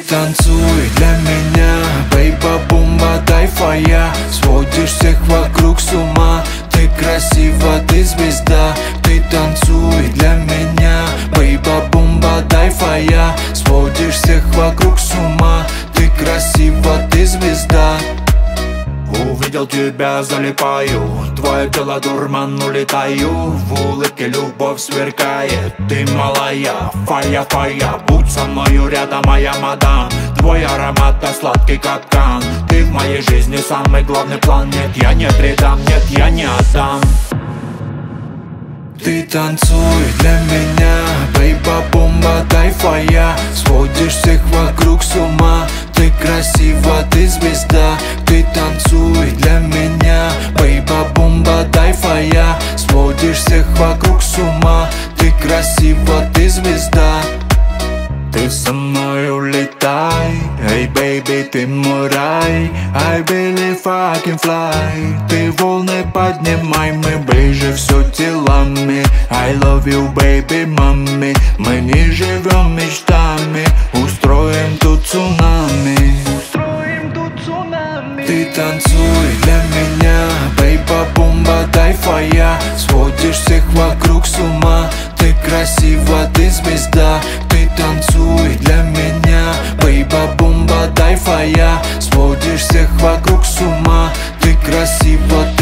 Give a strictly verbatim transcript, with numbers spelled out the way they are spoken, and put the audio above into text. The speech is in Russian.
танцуй для меня, бейба-бумба, дай фая. Сводишь всех вокруг с ума. Ты красива, ты звезда. Ты танцуй для меня, бейба-бумба, дай фая. Сводишь всех вокруг с ума. Ты красива, ты звезда. Увидел тебя, залипаю. Твое тело дурман, улетаю. В улыбке любовь сверкает. Ты малая, фая, фая. Будь со мною рядом, моя мадам. Твой аромат так сладкий, как кан. Ты в моей жизни самый главный план. Нет, я не предам, нет, я не отдам. Ты танцуй для меня, бейба-бомба, дай фая. Сводишь всех вокруг с ума. Ты красива, ты звезда. Ты танцуй для меня, бейба-бомба, дай фая. Сводишь всех вокруг с ума. Ты красива, ты звезда. Ты со мной улетай, эй, бэйби, ты мой рай. I believe I can fly. Ты волны поднимай, мы ближе все телами. I love you, baby, мами. Мы не живем мечтами, устроим тут цунами. Устроим тут цунами. Ты танцуй для меня, бейба-бомба, дай фая. Сводишь всех вокруг с ума. Ты красива, ты звезда. Ты танцуй для меня, бейба-бомба, дай фая. Сводишь всех вокруг с ума. Ты красива, ты